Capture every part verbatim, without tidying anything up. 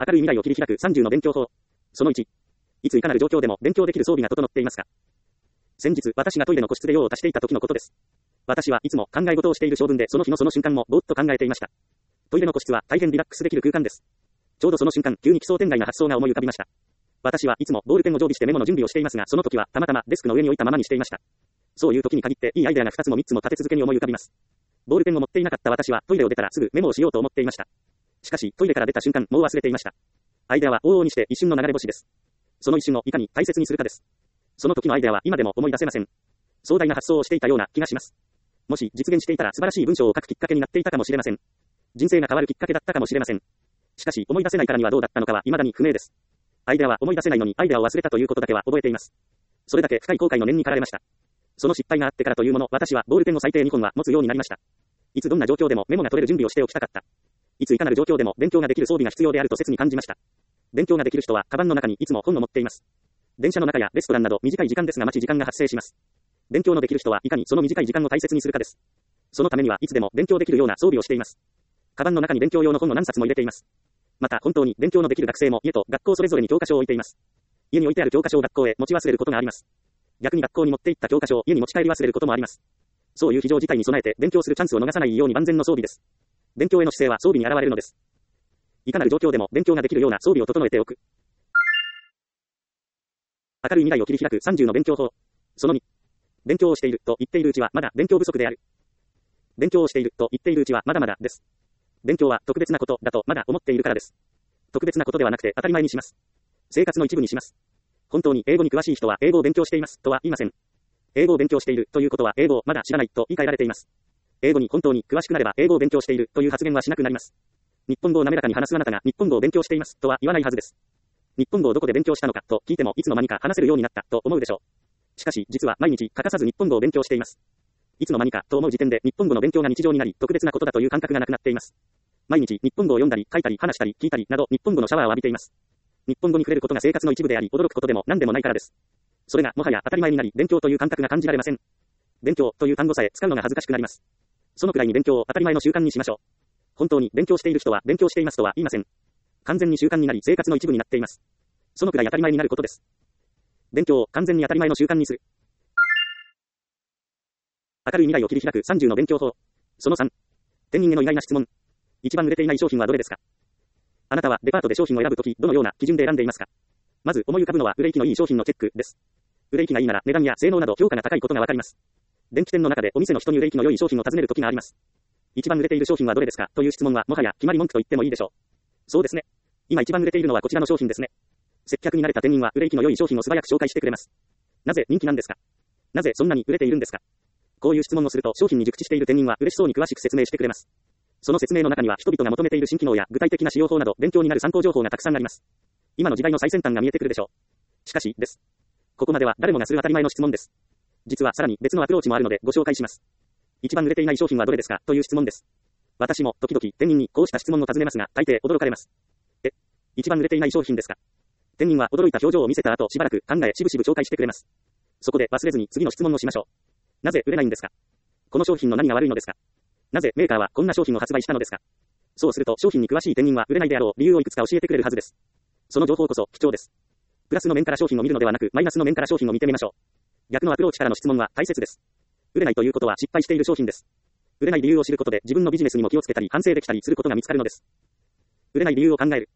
明るい未来を切り開くさんじゅうの勉強法。そのいち。いついかなる状況でも勉強できる装備が整っていますか。先日、私がトイレの個室で用を足していた時のことです。私はいつも考え事をしている性分で、その日のその瞬間もぼーっと考えていました。トイレの個室は大変リラックスできる空間です。ちょうどその瞬間、急に奇想天外な発想が思い浮かびました。私はいつもボールペンを常備してメモの準備をしていますが、その時はたまたまデスクの上に置いたままにしていました。そういう時に限っていいアイデアがふたつもみっつも立て続けに思い浮かびます。ボールペンを持っていなかった私はトイレを出たらすぐメモをしようと思っていました。しかしトイレから出た瞬間、もう忘れていました。アイデアは往々にして一瞬の流れ星です。その一瞬をいかに大切にするかです。その時のアイデアは今でも思い出せません。壮大な発想をしていたような気がします。もし実現していたら素晴らしい文章を書くきっかけになっていたかもしれません。人生が変わるきっかけだったかもしれません。しかし思い出せないからにはどうだったのかは未だに不明です。アイデアは思い出せないのにアイデアを忘れたということだけは覚えています。それだけ深い後悔の念に駆られました。その失敗があってからというもの、私はボールペンを最低にほんは持つようになりました。いつどんな状況でもメモが取れる準備をしておきたかった。いついかなる状況でも勉強ができる装備が必要であると切に感じました。勉強ができる人はカバンの中にいつも本を持っています。電車の中やレストランなど短い時間ですが待ち時間が発生します。勉強のできる人はいかにその短い時間を大切にするかです。そのためにはいつでも勉強できるような装備をしています。カバンの中に勉強用の本を何冊も入れています。また本当に勉強のできる学生も家と学校それぞれに教科書を置いています。家に置いてある教科書を学校へ持ち忘れることがあります。逆に学校に持って行った教科書を家に持ち帰り忘れることもあります。そういう非常事態に備えて勉強するチャンスを逃さないように万全の装備です。勉強への姿勢は装備に現れるのです。いかなる状況でも勉強ができるような装備を整えておく。明るい未来を切り開くさんじゅうの勉強法。そのに。勉強をしていると言っているうちはまだ勉強不足である。勉強をしていると言っているうちはまだまだです。勉強は特別なことだとまだ思っているからです。特別なことではなくて当たり前にします。生活の一部にします。本当に英語に詳しい人は英語を勉強していますとは言いません。英語を勉強しているということは英語をまだ知らないと言い換えられています。英語に本当に詳しくなれば英語を勉強しているという発言はしなくなります。日本語を滑らかに話すあなたが日本語を勉強していますとは言わないはずです。日本語をどこで勉強したのかと聞いてもいつの間にか話せるようになったと思うでしょう。しかし実は毎日欠かさず日本語を勉強しています。いつの間にかと思う時点で日本語の勉強が日常になり特別なことだという感覚がなくなっています。毎日日本語を読んだり書いたり話したり聞いたりなど日本語のシャワーを浴びています。日本語に触れることが生活の一部であり驚くことでも何でもないからです。それがもはや当たり前になり勉強という感覚が感じられません。勉強という単語さえ使うのが恥ずかしくなります。そのくらいに勉強を当たり前の習慣にしましょう。本当に勉強している人は勉強していますとは言いません。完全に習慣になり生活の一部になっています。そのくらい当たり前になることです。勉強を完全に当たり前の習慣にする。明るい未来を切り開くさんじゅうの勉強法。そのさん。店員への意外な質問。一番売れていない商品はどれですか。あなたはデパートで商品を選ぶとき、どのような基準で選んでいますか。まず思い浮かぶのは売れ行きのいい商品のチェックです。売れ行きがいいなら値段や性能など評価が高いことがわかります。電気店の中でお店の人に売れ行きの良い商品を尋ねるときがあります。一番売れている商品はどれですかという質問はもはや決まり文句と言ってもいいでしょう。そうですね。今一番売れているのはこちらの商品ですね。接客に慣れた店員は売れ行きの良い商品を素早く紹介してくれます。なぜ人気なんですか。なぜそんなに売れているんですか。こういう質問をすると商品に熟知している店員は嬉しそうに詳しく説明してくれます。その説明の中には人々が求めている新機能や具体的な使用法など勉強になる参考情報がたくさんあります。今の時代の最先端が見えてくるでしょう。しかしです。ここまでは誰もがする当たり前の質問です。実はさらに別のアプローチもあるのでご紹介します。一番売れていない商品はどれですかという質問です。私も時々店員にこうした質問を尋ねますが大抵驚かれます。え、一番売れていない商品ですか。店員は驚いた表情を見せた後しばらく考えしぶしぶ紹介してくれます。そこで忘れずに次の質問をしましょう。なぜ売れないんですか。この商品の何が悪いのですか。なぜメーカーはこんな商品を発売したのですか。そうすると商品に詳しい店員は売れないであろう理由をいくつか教えてくれるはずです。その情報こそ貴重です。プラスの面から商品を見るのではなくマイナスの面から商品を見てみましょう。逆のアプローチからの質問は大切です。売れないということは失敗している商品です。売れない理由を知ることで自分のビジネスにも気をつけたり反省できたりすることが見つかるのです。売れない理由を考える。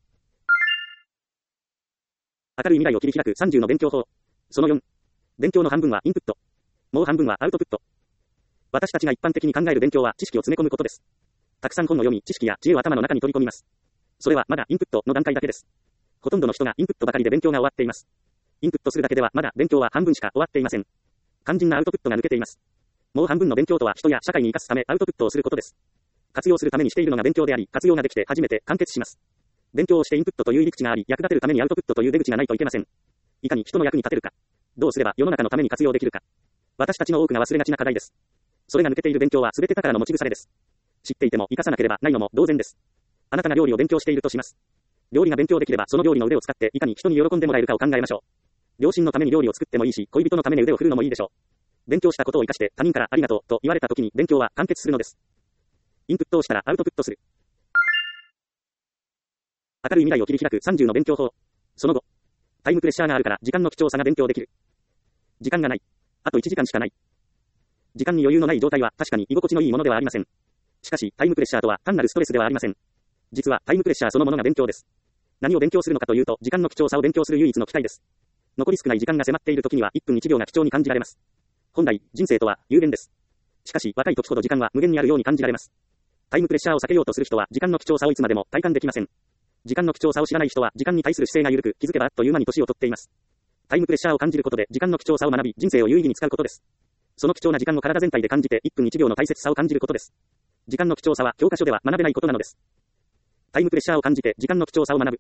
明るい未来を切り開くさんじゅうの勉強法。そのよん。勉強の半分はインプット。もう半分はアウトプット。私たちが一般的に考える勉強は知識を詰め込むことです。たくさん本を読み、知識や知恵を頭の中に取り込みます。それはまだインプットの段階だけです。ほとんどの人がインプットばかりで勉強が終わっています。インプットするだけではまだ勉強は半分しか終わっていません。肝心なアウトプットが抜けています。もう半分の勉強とは人や社会に生かすためアウトプットをすることです。活用するためにしているのが勉強であり、活用ができて初めて完結します。勉強をしてインプットという入り口があり、役立てるためにアウトプットという出口がないといけません。いかに人の役に立てるか。どうすれば世の中のために活用できるか。私たちの多くが忘れがちな課題です。それが抜けている勉強は全て宝の持ち腐れです。知っていても活かさなければないのも同然です。あなたが料理を勉強しているとします。料理が勉強できればその料理の腕を使っていかに人に喜んでもらえるかを考えましょう。両親のために料理を作ってもいいし、恋人のために腕を振るのもいいでしょう。勉強したことを活かして他人からありがとうと言われた時に勉強は完結するのです。インプットをしたらアウトプットする。 明るい未来を切り開くさんじゅうの勉強法。その後。タイムプレッシャーがあるから時間の貴重さが勉強できる。時間がない。あといちじかんしかない。時間に余裕のない状態は確かに居心地のいいものではありません。しかし、タイムプレッシャーとは単なるストレスではありません。実はタイムプレッシャーそのものが勉強です。何を勉強するのかというと、時間の貴重さを勉強する唯一の機会です。残り少ない時間が迫っている時にはいっぷんいちびょうが貴重に感じられます。本来、人生とは有限です。しかし、若い時ほど時間は無限にあるように感じられます。タイムプレッシャーを避けようとする人は時間の貴重さをいつまでも体感できません。時間の貴重さを知らない人は時間に対する姿勢が緩く、気づけばあっという間に年を取っています。タイムプレッシャーを感じることで時間の貴重さを学び、人生を有意義に使うことです。その貴重な時間を体全体で感じていっぷんいちびょうの大切さを感じることです。時間の貴重さは教科書では学べないことなのです。タイムプレッシャーを感じて時間の貴重さを学ぶ。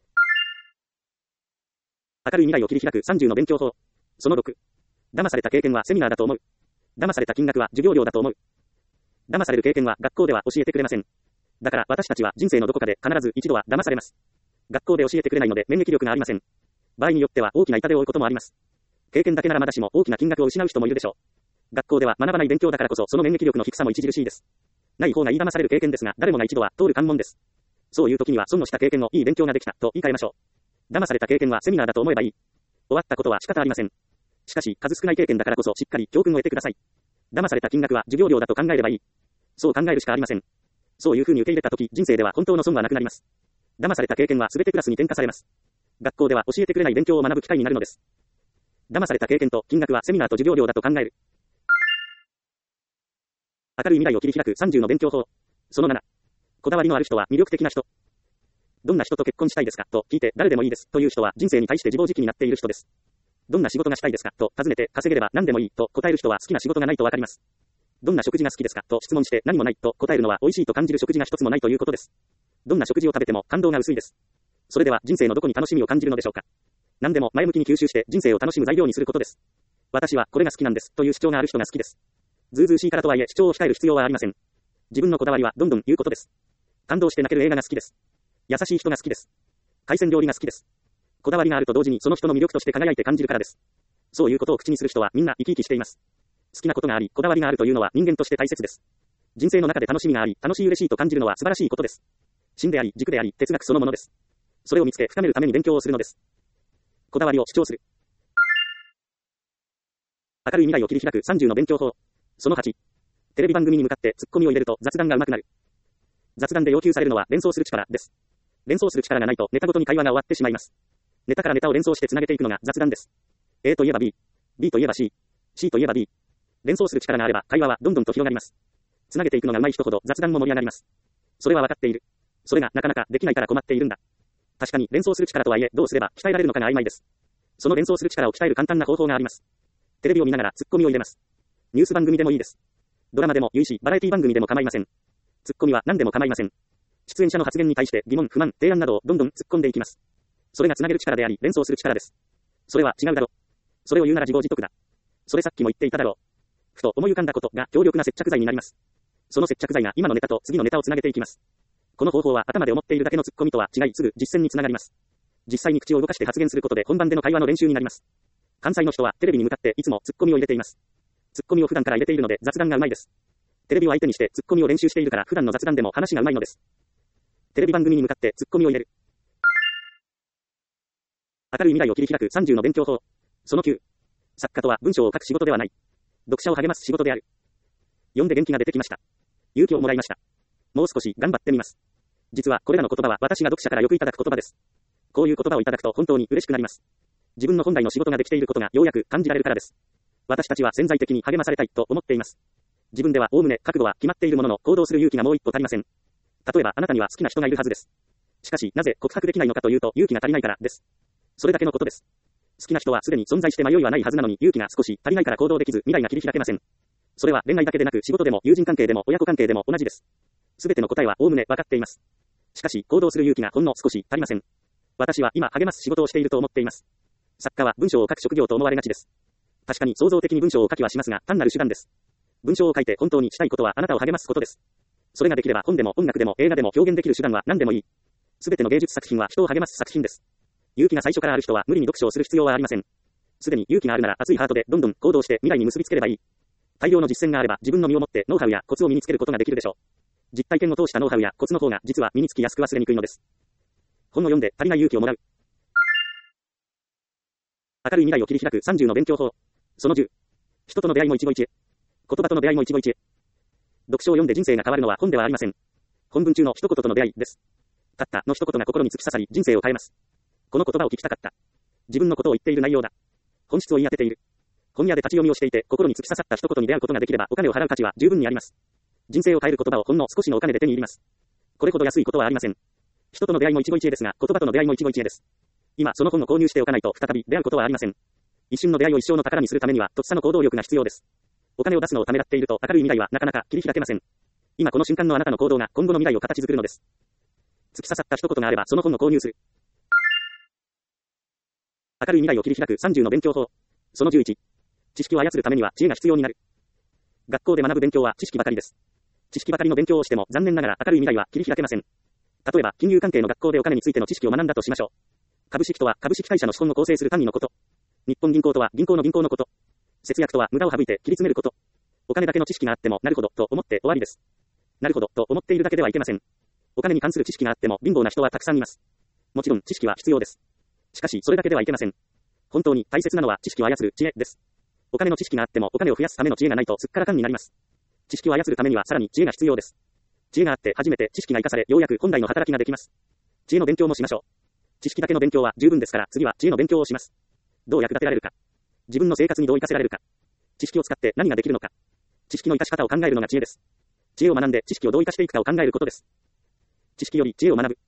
明るい未来を切り開くさんじゅうの勉強法。そのろく。騙された経験はセミナーだと思う。騙された金額は授業料だと思う。騙される経験は学校では教えてくれません。だから私たちは人生のどこかで必ず一度は騙されます。学校で教えてくれないので免疫力がありません。場合によっては大きな痛手を負うこともあります。経験だけならまだしも大きな金額を失う人もいるでしょう。学校では学ばない勉強だからこそその免疫力の低さも著しいです。ない方が言い騙される経験ですが、誰もが一度は通る関門です。そういう時には損をした経験をいい勉強ができたと言い換えましょう。騙された経験はセミナーだと思えばいい。終わったことは仕方ありません。しかし、数少ない経験だからこそしっかり教訓を得てください。騙された金額は授業料だと考えればいい。そう考えるしかありません。そういう風に受け入れた時、人生では本当の損はなくなります。騙された経験は全てクラスに転嫁されます。学校では教えてくれない勉強を学ぶ機会になるのです。騙された経験と金額はセミナーと授業料だと考える。明るい未来を切り開くさんじゅうの勉強法。そのなな。こだわりのある人は魅力的な人。どんな人と結婚したいですかと聞いて誰でもいいですという人は人生に対して自暴自棄になっている人です。どんな仕事がしたいですかと尋ねて稼げれば何でもいいと答える人は好きな仕事がないとわかります。どんな食事が好きですかと質問して何もないと答えるのは美味しいと感じる食事が一つもないということです。どんな食事を食べても感動が薄いです。それでは人生のどこに楽しみを感じるのでしょうか。何でも前向きに吸収して人生を楽しむ材料にすることです。私はこれが好きなんですという主張がある人が好きです。ずうずうしいからとはいえ主張を控える必要はありません。自分のこだわりはどんどん言うことです。感動して泣ける映画が好きです。優しい人が好きです。海鮮料理が好きです。こだわりがあると同時にその人の魅力として輝いて感じるからです。そういうことを口にする人はみんな生き生きしています。好きなことがあり、こだわりがあるというのは人間として大切です。人生の中で楽しみがあり、楽しい嬉しいと感じるのは素晴らしいことです。芯であり、軸であり、哲学そのものです。それを見つけ深めるために勉強をするのです。こだわりを主張する。明るい未来を切り開くさんじゅうの勉強法。そのはち。テレビ番組に向かってツッコミを入れると雑談が上手くなる。雑談で要求されるのは連想する力です。連想する力がないとネタごとに会話が終わってしまいます。ネタからネタを連想してつなげていくのが雑談です。A といえば B、B といえば C、C といえば D。連想する力があれば会話はどんどんと広がります。つなげていくのが上手い人ほど雑談も盛り上がります。それは分かっている。それがなかなかできないから困っているんだ。確かに連想する力とはいえどうすれば鍛えられるのかが曖昧です。その連想する力を鍛える簡単な方法があります。テレビを見ながらツッコミを入れます。ニュース番組でもいいです。ドラマでもいいし、バラエティ番組でも構いません。ツッコミは何でも構いません。出演者の発言に対して疑問、不満、提案などをどんどん突っ込んでいきます。それがつなげる力であり、連想する力です。それは違うだろ。それを言うなら自業自得だ。それさっきも言っていただろう。ふと思い浮かんだことが強力な接着剤になります。その接着剤が今のネタと次のネタをつなげていきます。この方法は頭で思っているだけのツッコミとは違い、すぐ実践につながります。実際に口を動かして発言することで本番での会話の練習になります。関西の人はテレビに向かっていつもツッコミを入れています。ツッコミを普段から入れているので雑談がうまいです。テレビを相手にしてツッコミを練習しているから普段の雑談でも話がうまいのです。テレビ番組に向かってツッコミを入れる。明るい未来を切り開くさんじゅうの勉強法。そのきゅう。作家とは文章を書く仕事ではない。読者を励ます仕事である。読んで元気が出てきました。勇気をもらいました。もう少し頑張ってみます。実はこれらの言葉は私が読者からよくいただく言葉です。こういう言葉をいただくと本当に嬉しくなります。自分の本来の仕事ができていることがようやく感じられるからです。私たちは潜在的に励まされたいと思っています。自分ではおおむね覚悟は決まっているものの行動する勇気がもう一歩足りません。例えばあなたには好きな人がいるはずです。しかしなぜ告白できないのかというと勇気が足りないからです。それだけのことです。好きな人はすでに存在して迷いはないはずなのに勇気が少し足りないから行動できず未来が切り開けません。それは恋愛だけでなく仕事でも友人関係でも親子関係でも同じです。すべての答えはおおむね分かっています。しかし行動する勇気がほんの少し足りません。私は今励ます仕事をしていると思っています。作家は文章を書く職業と思われがちです。確かに創造的に文章を書きはしますが単なる手段です。文章を書いて本当にしたいことはあなたを励ますことです。それができれば本でも音楽でも映画でも表現できる手段は何でもいい。すべての芸術作品は人を励ます作品です。勇気が最初からある人は無理に読書をする必要はありません。すでに勇気があるなら熱いハートでどんどん行動して未来に結びつければいい。大量の実践があれば自分の身をもってノウハウやコツを身につけることができるでしょう。実体験を通したノウハウやコツの方が実は身につきやすく忘れにくいのです。 本を読んで足りない勇気をもらう。明るい未来を切り開くさんじゅうの勉強法。そのじゅう。人との出会いも一期一会。言葉との出会いも一期一会。読書を読んで人生が変わるのは本ではありません。本文中の一言との出会いです。たったの一言が心に突き刺さり人生を変えます。この言葉を聞きたかった。自分のことを言っている内容だ。本質を言い当てている。本屋で立ち読みをしていて心に突き刺さった一言に出会うことができればお金を払う価値は十分にあります。人生を変える言葉をほんの少しのお金で手に入れます。これほど安いことはありません。人との出会いも一期一会ですが、言葉との出会いも一期一会です。今その本を購入しておかないと再び出会うことはありません。一瞬の出会いを一生の宝にするためには、とっさの行動力が必要です。お金を出すのをためらっていると、明るい未来はなかなか切り開けません。今この瞬間のあなたの行動が今後の未来を形作るのです。突き刺さった一言があれば、その本を購入する。明るい未来を切り開くさんじゅうの勉強法。そのじゅういち。知識を操るためには知恵が必要になる。学校で学ぶ勉強は知識ばかりです。知識ばかりの勉強をしても残念ながら明るい未来は切り開けません。例えば、金融関係の学校でお金についての知識を学んだとしましょう。株式とは株式会社の資本を構成する単位のこと。日本銀行とは銀行の銀行のこと。節約とは無駄を省いて切り詰めること。お金だけの知識があってもなるほどと思って終わりです。なるほどと思っているだけではいけません。お金に関する知識があっても貧乏な人はたくさんいます。もちろん知識は必要です。しかしそれだけではいけません。本当に大切なのは知識を操る知恵です。お金の知識があってもお金を増やすための知恵がないとすっからかんになります。知識を操るためにはさらに知恵が必要です。知恵があって初めて知識が生かされようやく本来の働きができます。知恵の勉強もしましょう。知識だけの勉強は十分ですから次は知恵の勉強をします。どう役立てられるか。自分の生活にどう生かせられるか。知識を使って何ができるのか。知識の生かし方を考えるのが知恵です。知恵を学んで知識をどう生かしていくかを考えることです。知識より知恵を学ぶ。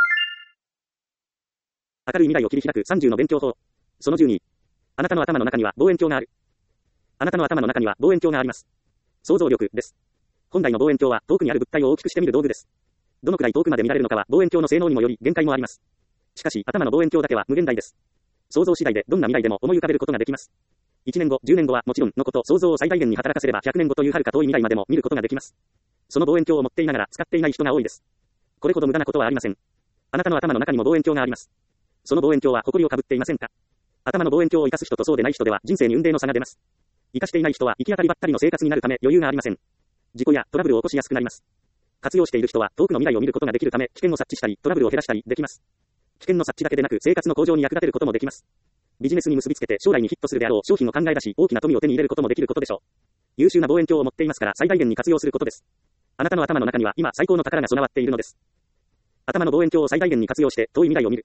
明るい未来を切り開くさんじゅうの勉強法。そのじゅうに。あなたの頭の中には望遠鏡がある。あなたの頭の中には望遠鏡があります。想像力です。本来の望遠鏡は遠くにある物体を大きくして見る道具です。どのくらい遠くまで見られるのかは望遠鏡の性能にもより限界もあります。しかし頭の望遠鏡だけは無限大です。想像次第でどんな未来でも思い浮かべることができます。いちねんご、じゅうねんごはもちろんのこと、想像を最大限に働かせればひゃくねんごという遥か遠い未来までも見ることができます。その望遠鏡を持っていながら使っていない人が多いです。これほど無駄なことはありません。あなたの頭の中にも望遠鏡があります。その望遠鏡は埃をかぶっていませんか？頭の望遠鏡を生かす人とそうでない人では人生に雲泥の差が出ます。生かしていない人は行き当たりばったりの生活になるため余裕がありません。事故やトラブルを起こしやすくなります。活用している人は遠くの未来を見ることができるため危険を察知したりトラブルを減らしたりできます。危険の察知だけでなく生活の向上に役立てることもできます。ビジネスに結びつけて将来にヒットするであろう商品を考え出し大きな富を手に入れることもできることでしょう。優秀な望遠鏡を持っていますから最大限に活用することです。あなたの頭の中には今最高の宝が備わっているのです。頭の望遠鏡を最大限に活用して遠い未来を見る。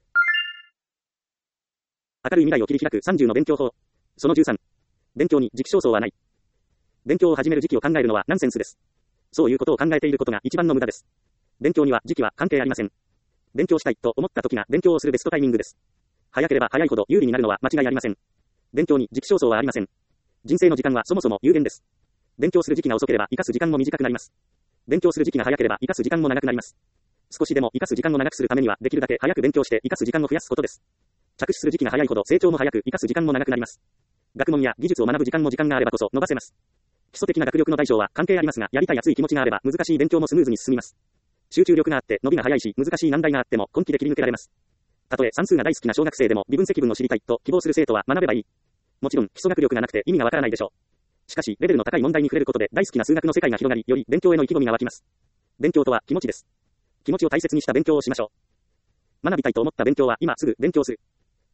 明るい未来を切り開くさんじゅうの勉強法。そのじゅうさん。勉強に時期尚早はない。勉強を始める時期を考えるのはナンセンスです。そういうことを考えていることが一番の無駄です。勉強には時期は関係ありません。勉強したいと思った時が勉強をするベストタイミングです。早ければ早いほど有利になるのは間違いありません。勉強に時期尚早はありません。人生の時間はそもそも有限です。勉強する時期が遅ければ生かす時間も短くなります。勉強する時期が早ければ生かす時間も長くなります。少しでも生かす時間を長くするためにはできるだけ早く勉強して生かす時間を増やすことです。着手する時期が早いほど成長も早く生かす時間も長くなります。学問や技術を学ぶ時間も時間があればこそ伸ばせます。基礎的な学力の大小は関係ありますが、やりたい熱い気持ちがあれば難しい勉強もスムーズに進みます。集中力があって伸びが早いし、難しい難題があっても根気で切り抜けられます。たとえ算数が大好きな小学生でも微分積分を知りたいと希望する生徒は学べばいい。もちろん基礎学力がなくて意味がわからないでしょう。しかしレベルの高い問題に触れることで大好きな数学の世界が広がり、より勉強への意気込みが湧きます。勉強とは気持ちです。気持ちを大切にした勉強をしましょう。学びたいと思った勉強は今すぐ勉強する。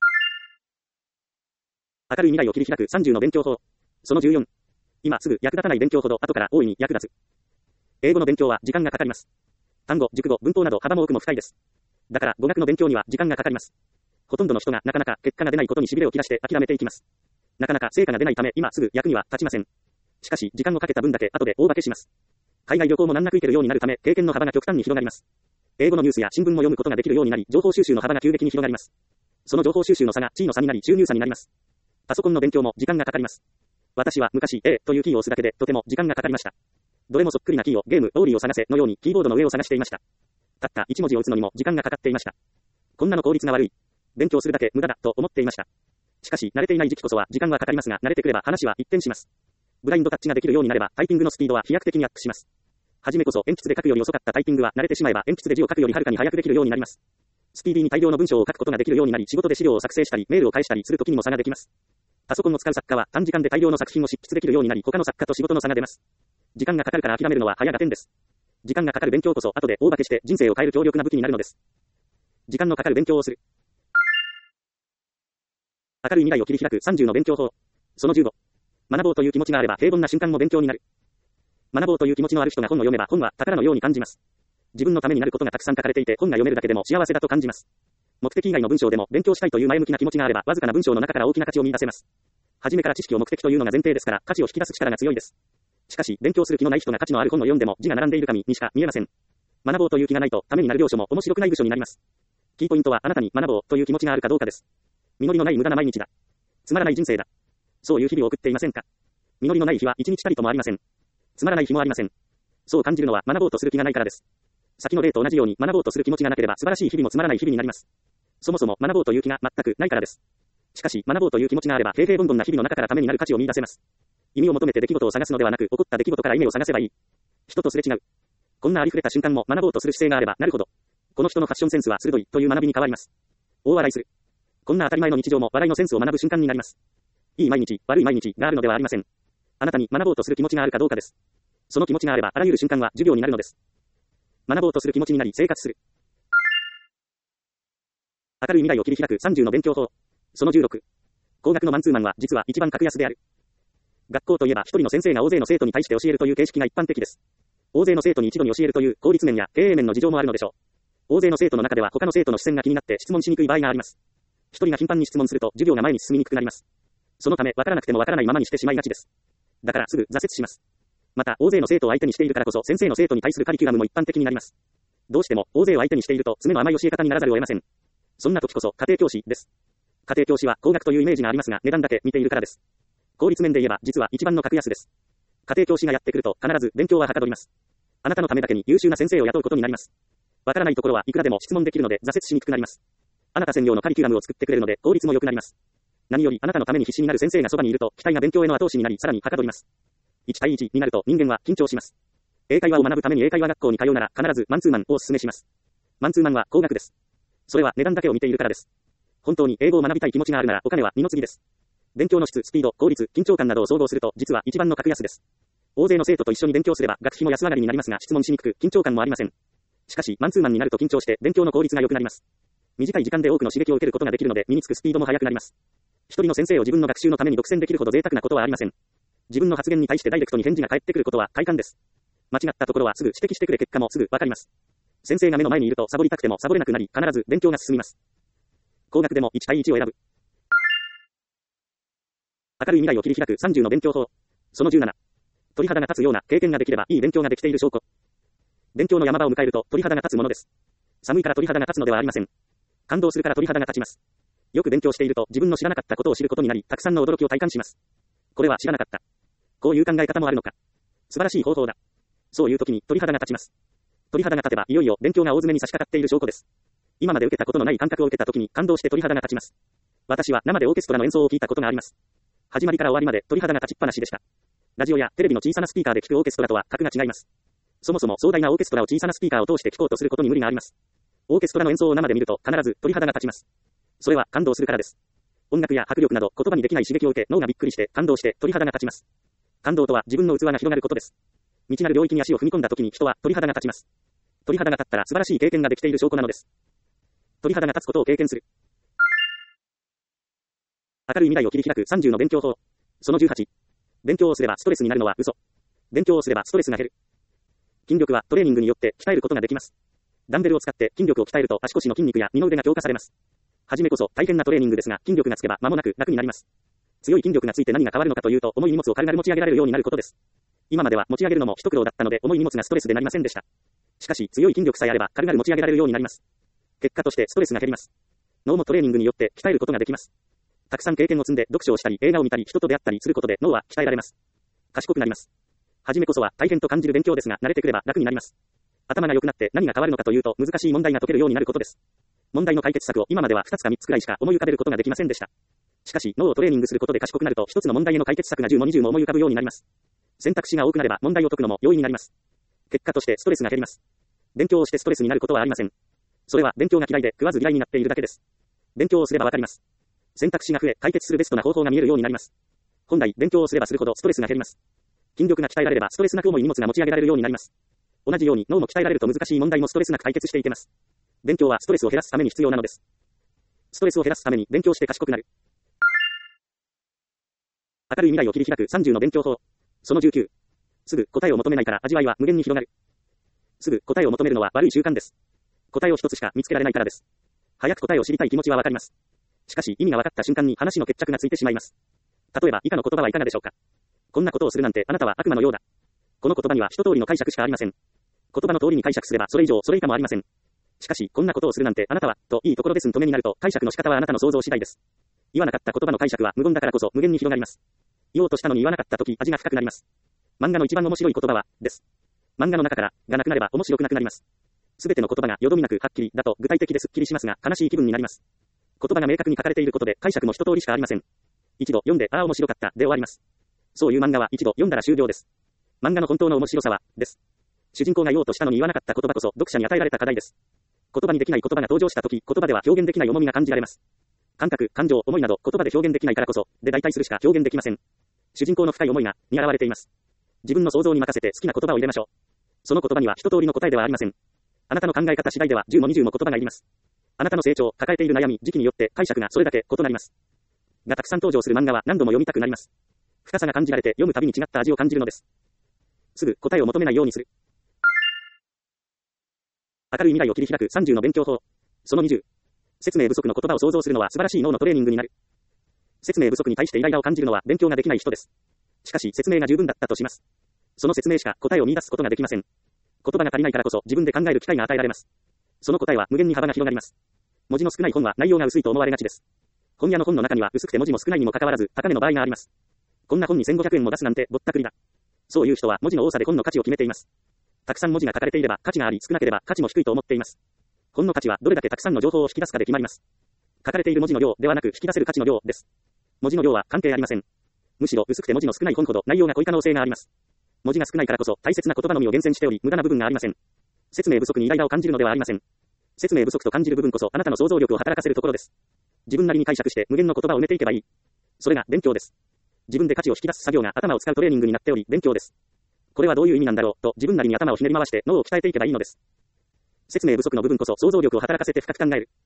明るい未来を切り開くさんじゅうの勉強法。そのじゅうよん。今すぐ役立たない勉強ほど後から大いに役立つ。英語の勉強は時間がかかります。単語、熟語、文法など幅も奥も深いです。だから語学の勉強には時間がかかります。ほとんどの人がなかなか結果が出ないことに痺れを切らして諦めていきます。なかなか成果が出ないため今すぐ役には立ちません。しかし時間をかけた分だけ後で大化けします。海外旅行も難なく行けるようになるため経験の幅が極端に広がります。英語のニュースや新聞も読むことができるようになり情報収集の幅が急激に広がります。その情報収集の差が地位の差になり収入差になります。パソコンの勉強も時間がかかります。私は昔 A というキーを押すだけでとても時間がかかりました。どれもそっくりなキーをゲーム、オーリーを探せのようにキーボードの上を探していました。たった一文字を打つのにも時間がかかっていました。こんなの効率が悪い。勉強するだけ無駄だと思っていました。しかし慣れていない時期こそは時間はかかりますが慣れてくれば話は一転します。ブラインドタッチができるようになればタイピングのスピードは飛躍的にアップします。はじめこそ鉛筆で書くより遅かったタイピングは慣れてしまえば鉛筆で字を書くよりはるかに早くできるようになります。スピーディーに大量の文章を書くことができるようになり仕事で資料を作成したりメールを返したりするときにも差ができます。パソコンを使う作家は短時間で大量の作品を執筆できるようになり他の作家と仕事の差が出ます。時間がかかるから諦めるのは早が点です。時間がかかる勉強こそ後で大化けして人生を変える強力な武器になるのです。 時間のかかる勉強をする。明るい未来を切り開くさんじゅうの勉強法。そのじゅうご。学ぼうという気持ちがあれば平凡な瞬間も勉強になる。学ぼうという気持ちのある人が本を読めば本は宝のように感じます。自分のためになることがたくさん書かれていて本が読めるだけでも幸せだと感じます。目的以外の文章でも勉強したいという前向きな気持ちがあればわずかな文章の中から大きな価値を見出せます。初めから知識を目的というのが前提ですから価値を引き出す力が強いです。しかし勉強する気のない人が価値のある本を読んでも字が並んでいる紙にしか見えません。学ぼうという気がないとためになる領書も面白くない部書になります。キーポイントはあなたに学ぼうという気持ちがあるかどうかです。実りのない無駄な毎日だ。つまらない人生だ。そういう日々を送っていませんか。実りのない日は一日たりともありません。つまらない日もありません。そう感じるのは学ぼうとする気がないからです。先の例と同じように学ぼうとする気持ちがなければ素晴らしい日々もつまらない日々になります。そもそも学ぼうという気が全くないからです。しかし学ぼうという気持ちがあれば平々凡々な日々の中からためになる価値を見出せます。意味を求めて出来事を探すのではなく起こった出来事から意味を探せばいい。人とすれ違う。こんなありふれた瞬間も学ぼうとする姿勢があればなるほど。この人のファッションセンスは鋭いという学びに変わります。大笑いする。こんな当たり前の日常も笑いのセンスを学ぶ瞬間になります。いい毎日、悪い毎日があるのではありません。あなたに学ぼうとする気持ちがあるかどうかです。その気持ちがあればあらゆる瞬間は授業になるのです。学ぼうとする気持ちになり生活する。明るい未来を切り開くさんじゅうの勉強法。そのじゅうろく。工学のマンツーマンは実は一番格安である。学校といえば一人の先生が大勢の生徒に対して教えるという形式が一般的です。大勢の生徒に一度に教えるという効率面や経営面の事情もあるのでしょう。大勢の生徒の中では他の生徒の視線が気になって質問しにくい場合があります。一人が頻繁に質問すると授業が前に進みにくくなります。そのためわからなくてもわからないままにしてしまいがちです。だからすぐ挫折します。また大勢の生徒を相手にしているからこそ先生の生徒に対するカリキュラムも一般的になります。どうしても大勢を相手にしていると詰めの甘い教え方にならざるを得ません。そんな時こそ家庭教師です。家庭教師は高額というイメージがありますが値段だけ見ているからです。効率面で言えば実は一番の格安です。家庭教師がやってくると必ず勉強ははかどります。あなたのためだけに優秀な先生を雇うことになります。わからないところはいくらでも質問できるので挫折しにくくなります。あなた専用のカリキュラムを作ってくれるので効率も良くなります。何よりあなたのために必死になる先生がそばにいると期待が勉強への後押しになりさらにはかどります。いち対いちになると人間は緊張します。英会話を学ぶために英会話学校に通うなら必ずマンツーマンをお勧めします。マンツーマンは高額です。それは値段だけを見ているからです。本当に英語を学びたい気持ちがあるならお金は二の次です。勉強の質、スピード、効率、緊張感などを総合すると実は一番の格安です。大勢の生徒と一緒に勉強すれば学費も安上がりになりますが質問しにくく緊張感もありません。しかしマンツーマンになると緊張して勉強の効率が良くなります。短い時間で多くの刺激を受けることができるので身につくスピードも速くなります。一人の先生を自分の学習のために独占できるほど贅沢なことはありません。自分の発言に対してダイレクトに返事が返ってくることは快感です。間違ったところはすぐ指摘してくれ結果もすぐわかります。先生が目の前にいるとサボりたくてもサボれなくなり必ず勉強が進みます。高額でもいち対いちを選ぶ。明るい未来を切り開くさんじゅうの勉強法。そのじゅうなな。鳥肌が立つような経験ができればいい勉強ができている証拠。勉強の山場を迎えると鳥肌が立つものです。寒いから鳥肌が立つのではありません。感動するから鳥肌が立ちます。よく勉強していると自分の知らなかったことを知ることになり、たくさんの驚きを体感します。これは知らなかった。こういう考え方もあるのか。素晴らしい方法だ。そういう時に鳥肌が立ちます。鳥肌が立てばいよいよ勉強が大詰めに差し掛かっている証拠です。今まで受けたことのない感覚を受けた時に感動して鳥肌が立ちます。私は生でオーケストラの演奏を聞いたことがあります。始まりから終わりまで鳥肌が立ちっぱなしでした。ラジオやテレビの小さなスピーカーで聞くオーケストラとは格が違います。そもそも壮大なオーケストラを小さなスピーカーを通して聞こうとすることに無理があります。オーケストラの演奏を生で見ると必ず鳥肌が立ちます。それは感動するからです。音楽や迫力など言葉にできない刺激を受け脳がびっくりして感動して鳥肌が立ちます。感動とは自分の器が広がることです。未知なる領域に足を踏み込んだ時に人は鳥肌が立ちます。鳥肌が立ったら素晴らしい経験ができている証拠なのです。鳥肌が立つことを経験する。明るい未来を切り開くさんじゅうの勉強法。そのじゅうはち。勉強をすればストレスになるのは嘘。勉強をすればストレスが減る。筋力はトレーニングによって鍛えることができます。ダンベルを使って筋力を鍛えると足腰の筋肉や二の腕が強化されます。はじめこそ大変なトレーニングですが筋力がつけば間もなく楽になります。強い筋力がついて何が変わるのかというと重い荷物を軽々持ち上げられるようになることです。今までは持ち上げるのも一苦労だったので重い荷物がストレスでなりませんでした。しかし強い筋力さえあれば軽々持ち上げられるようになります。結果としてストレスが減ります。脳もトレーニングによって鍛えることができます。たくさん経験を積んで読書をしたり映画を見たり人と出会ったりすることで脳は鍛えられます。賢くなります。はじめこそは大変と感じる勉強ですが慣れてくれば楽になります。頭が良くなって何が変わるのかというと難しい問題が解けるようになることです。問題の解決策を今まではふたつかみっつくらいしか思い浮かべることができませんでした。しかし脳をトレーニングすることで賢くなるとひとつの問題への解決策がじゅうもにじゅうも思い浮かぶようになります。選択肢が多くなれば問題を解くのも容易になります。結果としてストレスが減ります。勉強をしてストレスになることはありません。それは勉強が嫌いで食わず嫌いになっているだけです。勉強をすればわかります。選択肢が増え解決するベストな方法が見えるようになります。本来勉強をすればするほどストレスが減ります。筋力が鍛えられればストレスなく重い荷物が持ち上げられるようになります。同じように脳も鍛えられると難しい問題もストレスなく解決していけます。 勉強はストレスを減らすために必要なのです。ストレスを減らすために勉強して賢くなる。明るい未来を切り開くさんじゅうの勉強法。そのじゅうきゅう。すぐ答えを求めないから味わいは無限に広がる。すぐ答えを求めるのは悪い習慣です。答えを一つしか見つけられないからです。早く答えを知りたい気持ちはわかります。しかし意味が分かった瞬間に話の決着がついてしまいます。例えば以下の言葉はいかがでしょうか。こんなことをするなんてあなたは悪魔のようだ。この言葉には一通りの解釈しかありません。言葉の通りに解釈すればそれ以上それ以下もありません。しかしこんなことをするなんてあなたは、といいところですんと目になると解釈の仕方はあなたの想像次第です。言わなかった言葉の解釈は無言だからこそ無限に広がります。言おうとしたのに言わなかったとき味が深くなります。漫画の一番面白い言葉は、です。漫画の中から、がなくなれば面白くなくなります。すべての言葉がよどみなくはっきりだと具体的ですっきりしますが悲しい気分になります。言葉が明確に書かれていることで解釈も一通りしかありません。一度読んで、ああ面白かったで終わります。そういう漫画は一度読んだら終了です。漫画の本当の面白さは、です。主人公が言おうとしたのに言わなかった言葉こそ読者に与えられた課題です。言葉にできない言葉が登場したとき、言葉では表現できない重みが感じられます。感覚、感情、思いなど言葉で表現できないからこそ、で代替するしか表現できません。主人公の深い思いが、に現れています。自分の想像に任せて好きな言葉を入れましょう。その言葉には一通りの答えではありません。あなたの考え方次第ではじゅうもにじゅうも言葉がいります。あなたの成長、抱えている悩み、時期によって解釈がそれだけ異なります。がたくさん登場する漫画は何度も読みたくなります。深さが感じられて読むたびに違った味を感じるのです。すぐ答えを求めないようにする。明るい未来を切り開くさんじゅうの勉強法。そのにじゅう。説明不足の言葉を想像するのは素晴らしい脳のトレーニングになる。説明不足に対してイライラを感じるのは勉強ができない人です。しかし説明が十分だったとします。その説明しか答えを見出すことができません。言葉が足りないからこそ自分で考える機会が与えられます。その答えは無限に幅が広がります。文字の少ない本は内容が薄いと思われがちです。本屋の本の中には薄くて文字も少ないにもかかわらず高値の場合があります。こんな本にせんごひゃくえんも出すなんてぼったくりだ。そういう人は文字の多さで本の価値を決めています。たくさん文字が書かれていれば価値があり少なければ価値も低いと思っています。本の価値はどれだけたくさんの情報を引き出すかで決まります。書かれている文字の量ではなく引き出せる価値の量です。文字の量は関係ありません。むしろ薄くて文字の少ない本ほど内容が濃い可能性があります。文字が少ないからこそ大切な言葉のみを厳選しており無駄な部分がありません。説明不足にイライラを感じるのではありません。説明不足と感じる部分こそあなたの想像力を働かせるところです。自分なりに解釈して無限の言葉を埋めていけばいい。それが勉強です。自分で価値を引き出す作業が頭を使うトレーニングになっており勉強です。これはどういう意味なんだろうと自分なりに頭をひねり回して脳を鍛えていけばいいのです。説明不足の部分こそ想像力を働かせて深く考える。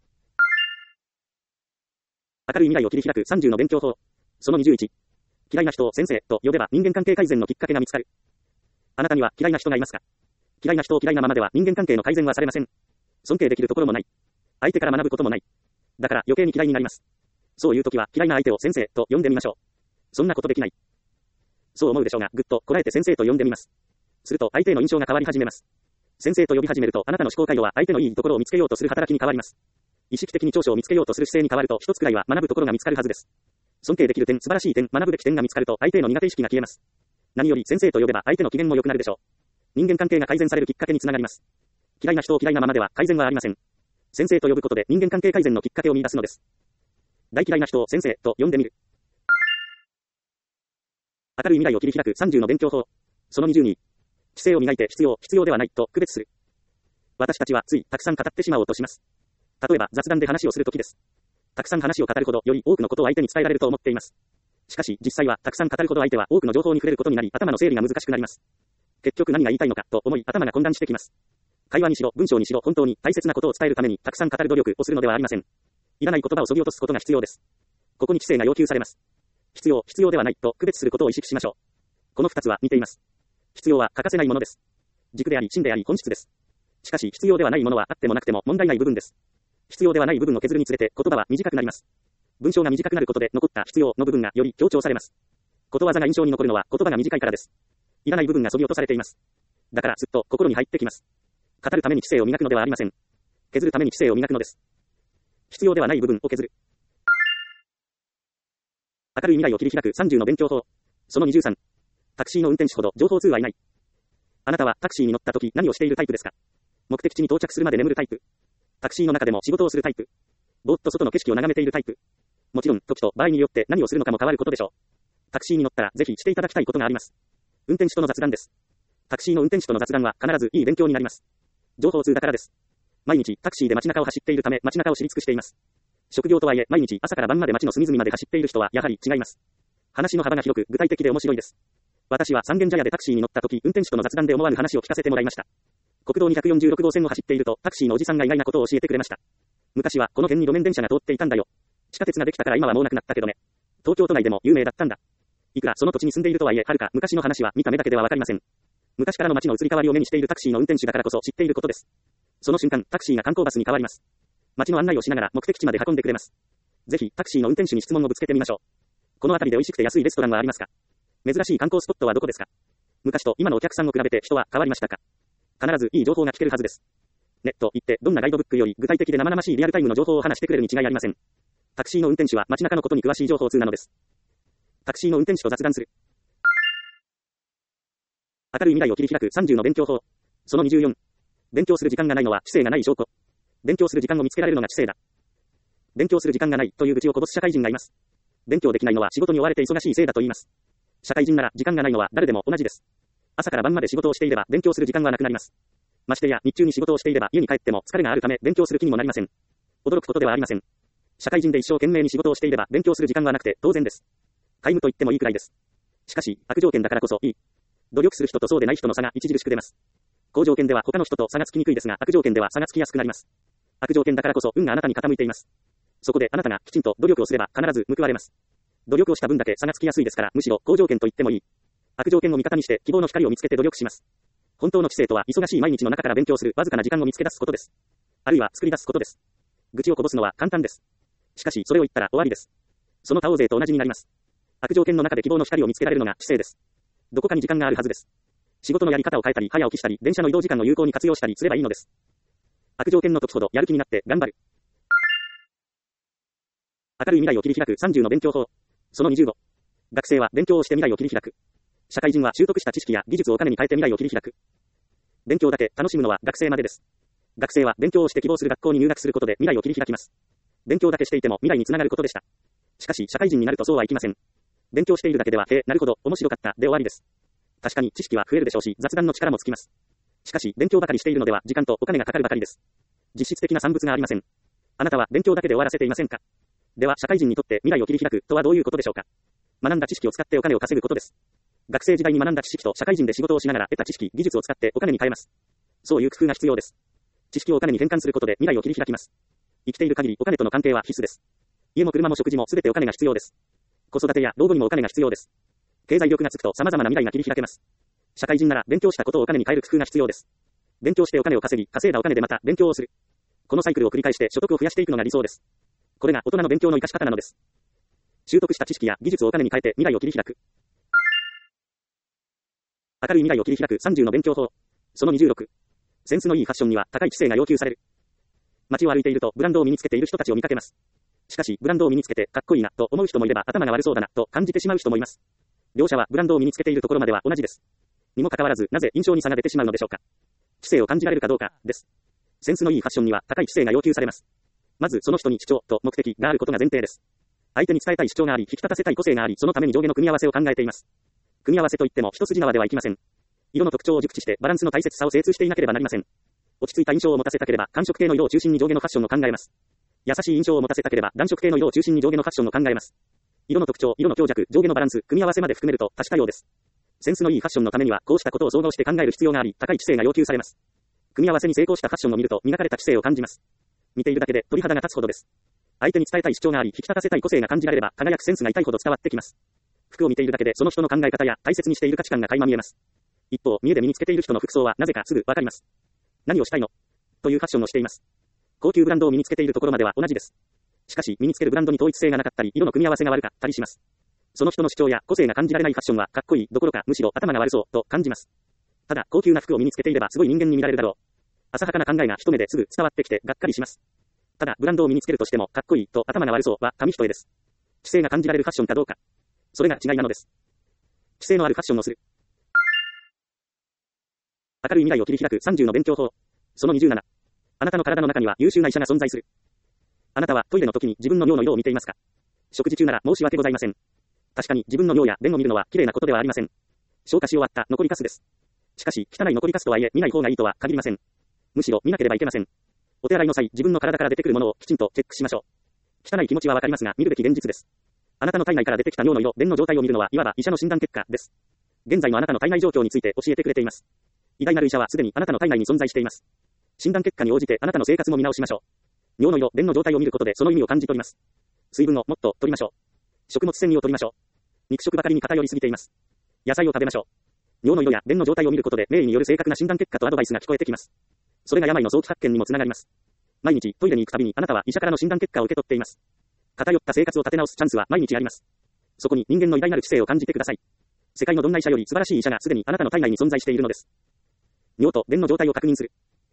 明るい未来を切り開くさんじゅうの勉強法。そのにじゅういち。嫌いな人を先生と呼べば人間関係改善のきっかけが見つかる。あなたには嫌いな人がいますか？嫌いな人を嫌いなままでは人間関係の改善はされません。尊敬できるところもない。相手から学ぶこともない。だから余計に嫌いになります。そういう時は嫌いな相手を先生と呼んでみましょう。そんなことできない。そう思うでしょうが、ぐっとこらえて先生と呼んでみます。すると相手の印象が変わり始めます。先生と呼び始めるとあなたの思考回路は相手のいいところを見つけようとする働きに変わります。意識的に長所を見つけようとする姿勢に変わると一つくらいは学ぶところが見つかるはずです。尊敬できる点、素晴らしい点、学ぶべき点が見つかると相手への苦手意識が消えます。何より先生と呼べば相手の機嫌も良くなるでしょう。人間関係が改善されるきっかけにつながります。嫌いな人を嫌いなままでは改善はありません。先生と呼ぶことで人間関係改善のきっかけを見出すのです。大嫌いな人を先生と呼んでみる。明るい未来を切り開くさんじゅうの勉強法。そのにじゅうに。知性を磨いて必要、必要ではないと区別する。私たちはついたくさん語ってしまおうとします。例えば雑談で話をするときです。たくさん話を語るほどより多くのことを相手に伝えられると思っています。しかし実際はたくさん語るほど相手は多くの情報に触れることになり頭の整理が難しくなります。結局何が言いたいのかと思い頭が混乱してきます。会話にしろ文章にしろ本当に大切なことを伝えるためにたくさん語る努力をするのではありません。いらない言葉を削ぎ落とすことが必要です。ここに知性が要求されます。必要、必要ではないと区別することを意識しましょう。この二つは似ています。必要は欠かせないものです。軸であり真であり本質です。しかし必要ではないものはあってもなくても問題ない部分です。必要ではない部分を削るにつれて言葉は短くなります。文章が短くなることで残った必要の部分がより強調されます。ことわざが印象に残るのは言葉が短いからです。いらない部分が削ぎ落とされています。だからずっと心に入ってきます。語るために知性を磨くのではありません。削るために知性を磨くのです。必要ではない部分を削る。明るい未来を切り開くさんじゅうの勉強法。そのにじゅうさん。タクシーの運転手ほど情報通はいない。あなたはタクシーに乗った時何をしているタイプですか？目的地に到着するまで眠るタイプ。タクシーの中でも仕事をするタイプ。ぼーっと外の景色を眺めているタイプ。もちろん時と場合によって何をするのかも変わることでしょう。タクシーに乗ったらぜひしていただきたいことがあります。運転手との雑談です。タクシーの運転手との雑談は必ずいい勉強になります。情報通だからです。毎日タクシーで街中を走っているため街中を知り尽くしています。職業とはいえ毎日朝から晩まで街の隅々まで走っている人はやはり違います。話の幅が広く具体的で面白いです。私は三軒茶屋でタクシーに乗った時運転手との雑談で思わぬ話を聞かせてもらいました。 国道にひゃくよんじゅうろくごうせんを走っていると、タクシーのおじさんが意外なことを教えてくれました。昔はこの辺に路面電車が通っていたんだよ。地下鉄ができたから今はもうなくなったけどね。東京都内でも有名だったんだ。いくらその土地に住んでいるとはいえ、はるか昔の話は見た目だけではわかりません。昔からの街の移り変わりを目にしているタクシーの運転手だからこそ知っていることです。その瞬間、タクシーが観光バスに変わります。街の案内をしながら目的地まで運んでくれます。ぜひ、タクシーの運転手に質問をぶつけてみましょう。この辺りで美味しくて安いレストランはありますか？珍しい観光スポットはどこですか？昔と今のお客さんを比べて人は変わりましたか？必ずいい情報が聞けるはずです。ネット言ってどんなガイドブックより具体的で生々しいリアルタイムの情報を話してくれるに違いありません。タクシーの運転手は街中のことに詳しい情報通なのです。タクシーの運転手と雑談する。明るい未来を切り開くさんじゅうの勉強法。そのにじゅうよん。勉強する時間がないのは知性がない証拠。勉強する時間を見つけられるのが知性だ。勉強する時間がないという愚痴をこぼす社会人がいます。勉強できないのは仕事に追われて忙しいせいだと言います。社会人なら時間がないのは誰でも同じです。朝から晩まで仕事をしていれば勉強する時間はなくなります。ましてや日中に仕事をしていれば家に帰っても疲れがあるため勉強する気にもなりません。驚くことではありません。社会人で一生懸命に仕事をしていれば勉強する時間はなくて当然です。皆無と言ってもいいくらいです。しかし、悪条件だからこそいい。努力する人とそうでない人の差が著しく出ます。好条件では他の人と差がつきにくいですが、悪条件では差がつきやすくなります。悪条件だからこそ運があなたに傾いています。そこであなたがきちんと努力をすれば必ず報われます。努力をした分だけ差がつきやすいですから、むしろ好条件と言ってもいい。悪条件を味方にして希望の光を見つけて努力します。本当の知性とは忙しい毎日の中から勉強するわずかな時間を見つけ出すことです。あるいは作り出すことです。愚痴をこぼすのは簡単です。しかしそれを言ったら終わりです。その他大勢と同じになります。悪条件の中で希望の光を見つけられるのが知性です。どこかに時間があるはずです。仕事のやり方を変えたり、早起きしたり、電車の移動時間を有効に活用したりすればいいのです。悪条件の時ほどやる気になって頑張る。明るい未来を切り開くさんじゅうの勉強法。そのにじゅうご。学生は勉強をして未来を切り開く。社会人は習得した知識や技術をお金に変えて未来を切り開く。勉強だけ楽しむのは学生までです。学生は勉強をして希望する学校に入学することで未来を切り開きます。勉強だけしていても未来につながることでした。しかし社会人になるとそうはいきません。勉強しているだけでは、へえ、なるほど、面白かった、で終わりです。確かに知識は増えるでしょうし、雑談の力もつきます。しかし、勉強ばかりしているのでは、時間とお金がかかるばかりです。実質的な産物がありません。あなたは勉強だけで終わらせていませんか？では、社会人にとって未来を切り開くとはどういうことでしょうか？学んだ知識を使ってお金を稼ぐことです。学生時代に学んだ知識と社会人で仕事をしながら得た知識、技術を使ってお金に変えます。そういう工夫が必要です。知識をお金に転換することで未来を切り開きます。生きている限りお金との関係は必須です。家も車も食事もすべてお金が必要です。子育てや老後にもお金が必要です。経済力がつくと様々な未来が切り開けます。社会人なら勉強したことをお金に変える工夫が必要です。勉強してお金を稼ぎ、稼いだお金でまた勉強をする。このサイクルを繰り返して所得を増やしていくのが理想です。これが大人の勉強の生かし方なのです。習得した知識や技術をお金に変えて未来を切り開く。明るい未来を切り開くさんじゅうの勉強法。そのにじゅうろく。センスのいいファッションには高い知性が要求される。街を歩いているとブランドを身につけている人たちを見かけます。しかし、ブランドを身につけてかっこいいなと思う人もいれば頭が悪そうだなと感じてしまう人もいます。両者はブランドを身につけているところまでは同じです。にもかかわらず、なぜ印象に差が出てしまうのでしょうか。知性を感じられるかどうかです。センスのいいファッションには高い知性が要求されます。まずその人に主張と目的があることが前提です。相手に伝えたい主張があり、引き立たせたい個性があり、そのために上下の組み合わせを考えています。組み合わせといっても一筋縄ではいきません。色の特徴を熟知してバランスの大切さを精通していなければなりません。落ち着いた印象を持たせたければ寒色系の色を中心に上下のファッションを考えます。優しい印象を持たせたければ暖色系の色を中心に上下のファッションを考えます。色の特徴、色の強弱、上下のバランス、組み合わせまで含めると多種多様です。センスのいいファッションのためにはこうしたことを総合して考える必要があり、高い知性が要求されます。組み合わせに成功したファッションを見ると磨かれた知性を感じます。見ているだけで鳥肌が立つほどです。相手に伝えたい主張があり、引き立たせたい個性が感じられれば輝くセンスが痛いほど伝わってきます。服を見ているだけでその人の考え方や大切にしている価値観が垣間見えます。一方、見栄で身につけている人の服装はなぜかすぐわかります。何をしたいのというファッションをしています。高級ブランドを身につけているところまでは同じです。しかし、身につけるブランドに統一性がなかったり、色の組み合わせが悪かったりします。その人の主張や個性が感じられないファッションは、かっこいいどころか、むしろ頭が悪そうと感じます。ただ、高級な服を身につけていれば、すごい人間に見られるだろう。浅はかな考えが一目ですぐ伝わってきて、がっかりします。ただ、ブランドを身につけるとしても、かっこいいと頭が悪そうは紙一重です。知性が感じられるファッションかどうか。それが違いなのです。知性のあるファッションをする。明るい未来を切り開くさんじゅうの勉強法。そのにじゅうなな。あなたの体の中には優秀な医者が存在する。あなたはトイレの時に自分の尿の色を見ていますか？食事中なら申し訳ございません。確かに自分の尿や便を見るのは綺麗なことではありません。消化し終わった残りカスです。しかし、汚い残りカスとはいえ見ない方がいいとは限りません。むしろ見なければいけません。お手洗いの際、自分の体から出てくるものをきちんとチェックしましょう。汚い気持ちはわかりますが、見るべき現実です。あなたの体内から出てきた尿の色、便の状態を見るのは、いわば医者の診断結果です。現在のあなたの体内状況について教えてくれています。 偉大なる医者はすでにあなたの体内に存在しています。診断結果に応じてあなたの生活も見直しましょう。尿の色、便の状態を見ることでその意味を感じ取ります。水分をもっと取りましょう。食物繊維を取りましょう。肉食ばかりに偏りすぎています。野菜を食べましょう。尿の色や便の状態を見ることで名医による正確な診断結果とアドバイスが聞こえてきます。それが病の早期発見にもつながります。毎日トイレに行くたびにあなたは医者からの診断結果を受け取っています。偏った生活を立て直すチャンスは毎日あります。そこに人間の偉大なる知性を感じてください。世界のどんな医者より素晴らしい医者がすでにあなたの体内に存在しているのです。尿と便の状態を確認する。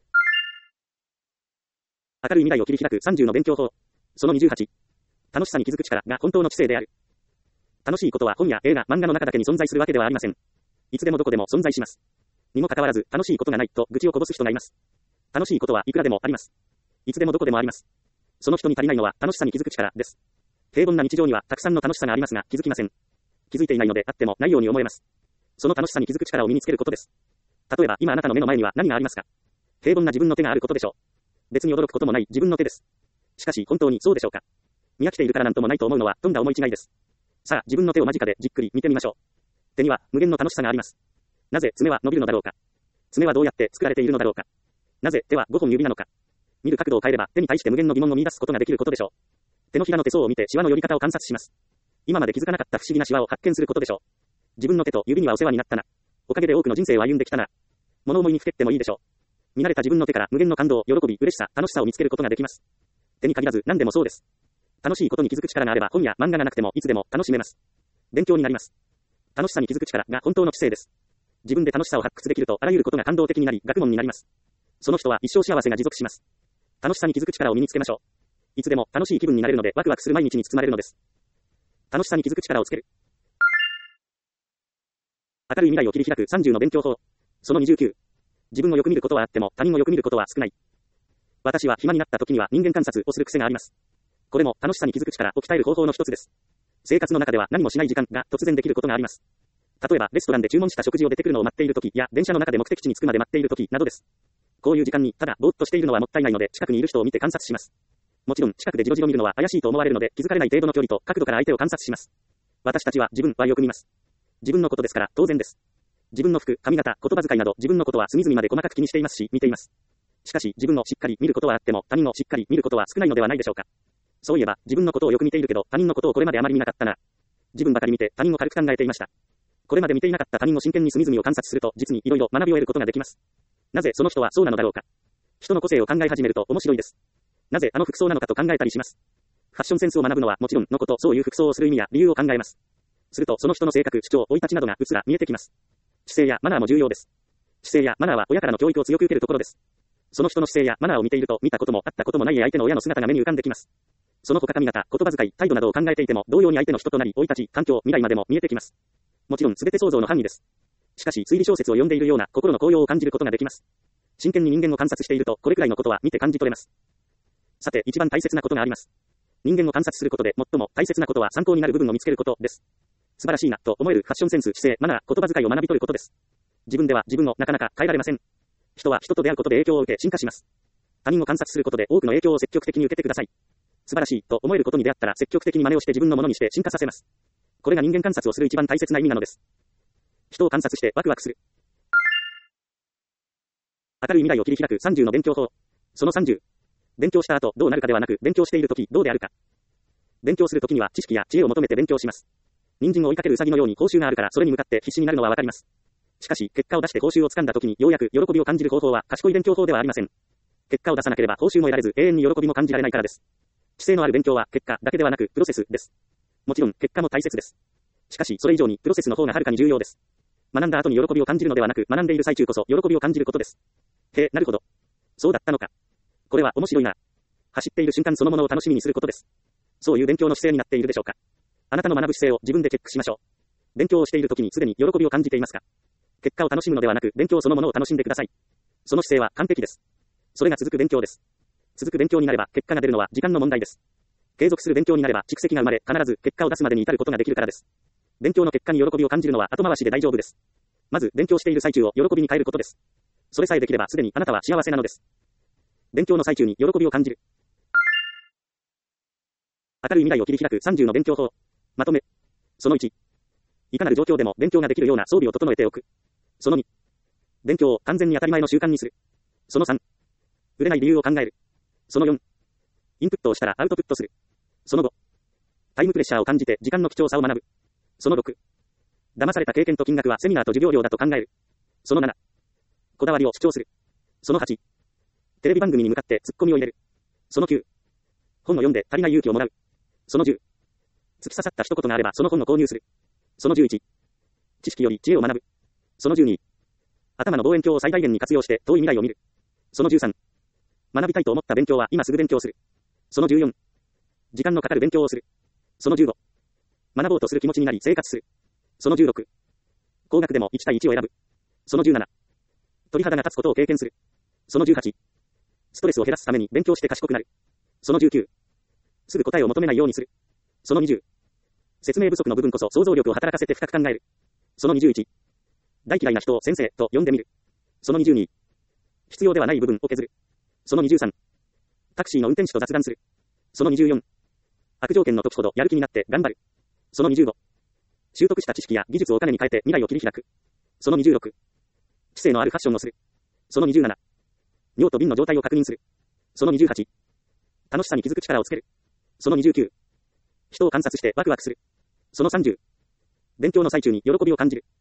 明るい未来を切り開くさんじゅうの勉強法。そのにじゅうはち。楽しさに気づく力が本当の知性である。楽しいことは本や映画、漫画の中だけに存在するわけではありません。いつでもどこでも存在します。にもかかわらず楽しいことがないと愚痴をこぼす人がいます。楽しいことはいくらでもあります。いつでもどこでもあります。その人に足りないのは楽しさに気づく力です。平凡な日常にはたくさんの楽しさがありますが気づきません。気づいていないのであってもないように思えます。その楽しさに気づく力を身につけることです。例えば今あなたの目の前には何がありますか？平凡な自分の手があることでしょう。別に驚くこともない自分の手です。しかし本当にそうでしょうか？見飽きているからなんともないと思うのはとんだ思い違いです。さあ自分の手を間近でじっくり見てみましょう。手には無限の楽しさがあります。なぜ爪は伸びるのだろうか？爪はどうやって作られているのだろうか？なぜ手はごほん指なのか？見る角度を変えれば手に対して無限の疑問を見出すことができることでしょう。手のひらの手相を見てシワの寄り方を観察します。今まで気づかなかった不思議なシワを発見することでしょう。自分の手と指にはお世話になったな。おかげで多くの人生を歩んできたな。物思いにふけってもいいでしょう。見慣れた自分の手から無限の感動、喜び、嬉しさ、楽しさを見つけることができます。手に限らず何でもそうです。楽しいことに気づく力があれば本や漫画がなくてもいつでも楽しめます。勉強になります。楽しさに気づく力が本当の知性です。自分で楽しさを発掘できるとあらゆることが感動的になり学問になります。その人は一生幸せが持続します。楽しさに気づく力を身につけましょう。いつでも楽しい気分になれるのでワクワクする毎日に包まれるのです。楽しさに気づく力をつける。明るい未来を切り開くさんじゅうの勉強法。そのにじゅうきゅう。自分をよく見ることはあっても他人をよく見ることは少ない。私は暇になった時には人間観察をする癖があります。これも楽しさに気づく力を鍛える方法の一つです。生活の中では何もしない時間が突然できることがあります。例えばレストランで注文した食事を出てくるのを待っている時や電車の中で目的地に着くまで待っている時などです。こういう時間にただぼーっとしているのはもったいないので近くにいる人を見て観察します。もちろん近くでじろじろ見るのは怪しいと思われるので気づかれない程度の距離と角度から相手を観察します。私たちは自分はよく見ます。自分のことですから当然です。自分の服、髪型、言葉遣いなど自分のことは隅々まで細かく気にしていますし見ています。しかし自分をしっかり見ることはあっても他人をしっかり見ることは少ないのではないでしょうか。そういえば自分のことをよく見ているけど他人のことをこれまであまり見なかったな。自分ばかり見て他人を軽く考えていました。これまで見ていなかった他人を真剣に隅々を観察すると実に色々学びを得ることができます。なぜその人はそうなのだろうか。人の個性を考え始めると面白いです。なぜあの服装なのかと考えたりします。ファッションセンスを学ぶのはもちろんのこと、そういう服装をする意味や理由を考えます。するとその人の性格、主張、生い立ちなどがうっすら見えてきます。姿勢やマナーも重要です。姿勢やマナーは親からの教育を強く受けるところです。その人の姿勢やマナーを見ていると見たこともあったこともない相手の親の姿が目に浮かんできます。その他髪型、言葉遣い、態度などを考えていても同様に相手の人となり、生い立ち、環境、未来までも見えてきます。もちろん全て想像の範囲です。しかし推理小説を読んでいるような心の高揚を感じることができます。真剣に人間を観察しているとこれくらいのことは見て感じ取れます。さて一番大切なことがあります。人間を観察することで最も大切なことは参考になる部分を見つけることです。素晴らしいなと思えるファッションセンス、姿勢、マナー、言葉遣いを学び取ることです。自分では自分をなかなか変えられません。人は人と出会うことで影響を受け進化します。他人を観察することで多くの影響を積極的に受けてください。素晴らしいと思えることに出会ったら積極的に真似をして自分のものにして進化させます。これが人間観察をする一番大切な意味なのです。人を観察してワクワクする。明るい未来を切り開くさんじゅうの勉強法。そのさんじゅう。勉強した後どうなるかではなく勉強しているときどうであるか。勉強するときには知識や知恵を求めて勉強します。人参を追いかけるウサギのように報酬があるからそれに向かって必死になるのはわかります。しかし結果を出して報酬をつかんだときにようやく喜びを感じる方法は賢い勉強法ではありません。結果を出さなければ報酬も得られず永遠に喜びも感じられないからです。知性のある勉強は結果だけではなくプロセスです。もちろん結果も大切です。しかしそれ以上にプロセスの方がはるかに重要です。学んだ後に喜びを感じるのではなく学んでいる最中こそ喜びを感じることです。へえ、なるほど。そうだったのか。これは面白いな。走っている瞬間そのものを楽しみにすることです。そういう勉強の姿勢になっているでしょうか。あなたの学ぶ姿勢を自分でチェックしましょう。勉強をしている時にすでに喜びを感じていますか。結果を楽しむのではなく勉強そのものを楽しんでください。その姿勢は完璧です。それが続く勉強です。続く勉強になれば結果が出るのは時間の問題です。継続する勉強になれば蓄積が生まれ必ず結果を出すまでに至ることができるからです。勉強の結果に喜びを感じるのは後回しで大丈夫です。まず勉強している最中を喜びに変えることです。それさえできればすでにあなたは幸せなのです。勉強の最中に喜びを感じる。明るい未来を切り開くさんじゅうの勉強法。まとめ。そのいち。いかなる状況でも勉強ができるような装備を整えておく。そのに。 勉強を完全に当たり前の習慣にする。そのさん、売れない理由を考える。そのよん、インプットをしたらアウトプットする。そのご、タイムプレッシャーを感じて時間の貴重さを学ぶ。そのろく、騙された経験と金額はセミナーと授業料だと考える。そのなな、こだわりを主張する。そのはち、テレビ番組に向かってツッコミを入れる。そのきゅう、本を読んで足りない勇気をもらう。そのじゅう、突き刺さった一言があればその本を購入する。そのじゅういち、知識より知恵を学ぶ。そのじゅうに、頭の望遠鏡を最大限に活用して遠い未来を見る。そのじゅうさん、学びたいと思った勉強は今すぐ勉強する。そのじゅうよん、時間のかかる勉強をする。そのじゅうご、学ぼうとする気持ちになり生活する。そのじゅうろく、高額でもいち対いちを選ぶ。そのじゅうなな、鳥肌が立つことを経験する。そのじゅうはち、ストレスを減らすために勉強して賢くなる。そのじゅうきゅう、すぐ答えを求めないようにする。そのにじゅう、説明不足の部分こそ想像力を働かせて深く考える。そのにじゅういち、大嫌いな人を先生と呼んでみる。そのにじゅうに、必要ではない部分を削る。そのにじゅうさん、タクシーの運転手と雑談する。そのにじゅうよん、悪条件の時ほどやる気になって頑張る。そのにじゅうご、習得した知識や技術をお金に変えて未来を切り開く。そのにじゅうろく、知性のあるファッションをする。そのにじゅうなな、尿と瓶の状態を確認する。そのにじゅうはち、楽しさに気づく力をつける。そのにじゅうきゅう、人を観察してワクワクする。そのさんじゅう、勉強の最中に喜びを感じる。